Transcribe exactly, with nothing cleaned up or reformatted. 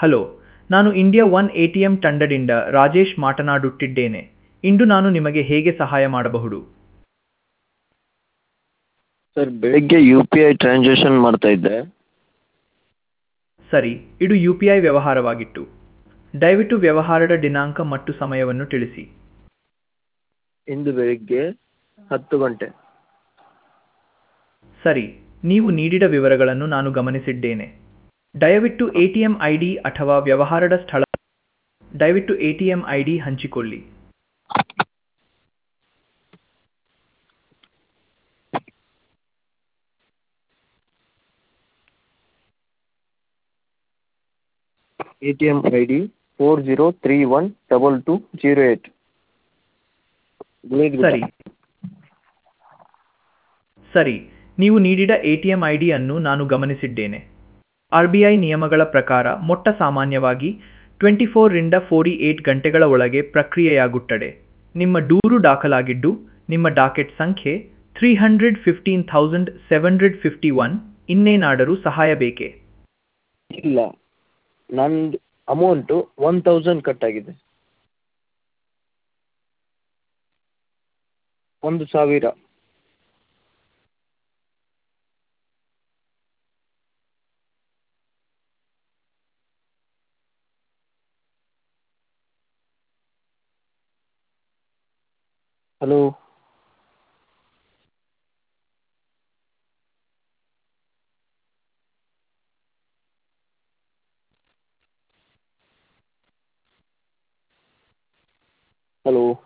Hello, ನಾನು India one A T M ತಂಡದಿಂದ ರಾಜೇಶ್ ಮಾತನಾಡುತ್ತಿದ್ದೇನೆ. ಇಂದು ನಾನು ನಿಮಗೆ ಹೇಗೆ ಸಹಾಯ ಮಾಡಬಹುದು? ಸರ್ ಬೆಳಿಗ್ಗೆ ಯು ಪಿ ಐ ಟ್ರಾನ್ಸಾಕ್ಷನ್ ಮಾಡ್ತಾ ಇದ್ದೆ. ಸರಿ, ಇದು ಯು ಪಿ ಐ ವ್ಯವಹಾರವಾಗಿತ್ತು. ದಯವಿಟ್ಟು ವ್ಯವಹಾರದ ದಿನಾಂಕ ಮತ್ತು ಸಮಯವನ್ನು ತಿಳಿಸಿ. ಇಂದು ಬೆಳಿಗ್ಗೆ ಹತ್ತು ಗಂಟೆ. ಸರಿ, ನೀವು ನೀಡಿದ ವಿವರಗಳನ್ನು ನಾನು ಗಮನಿಸಿದ್ದೇನೆ. ದಯವಿಟ್ಟು A T M I D ಅಥವಾ ವ್ಯವಹಾರದ ಸ್ಥಳ ದಯವಿಟ್ಟು A T M I D ಹಂಚಿಕೊಳ್ಳಿ. A T M I D four zero three one double two zero eight. ಸರಿ ಸರಿ ನೀವು ನೀಡಿದ A T M I D ಅನ್ನು ನಾನು ಗಮನಿಸಿದ್ದೇನೆ. ಆರ್ ಬಿ ಐ ನಿಯಮಗಳ ಪ್ರಕಾರ ಮೊಟ್ಟ ಸಾಮಾನ್ಯವಾಗಿ ಟ್ವೆಂಟಿ ಫೋರ್ ರಿಂದ ಫೋರ್ಟಿ ಏಟ್ ಗಂಟೆಗಳ ಒಳಗೆ ಪ್ರಕ್ರಿಯೆಯಾಗುತ್ತದೆ. ನಿಮ್ಮ ದೂರು ದಾಖಲಾಗಿದ್ದು, ನಿಮ್ಮ ಡಾಕೆಟ್ ಸಂಖ್ಯೆ three hundred fifteen thousand seven hundred fifty one. ಇನ್ನೇನಾದರೂ ಸಹಾಯ ಬೇಕೇ? ಇಲ್ಲ, ನಂದು ಅಮೌಂಟು ಒನ್ ತೌಸಂಡ್ ಕಟ್ ಆಗಿದೆ. ಒಂದು ಸಾವಿರ. ಹಲೋ. ಹಲೋ.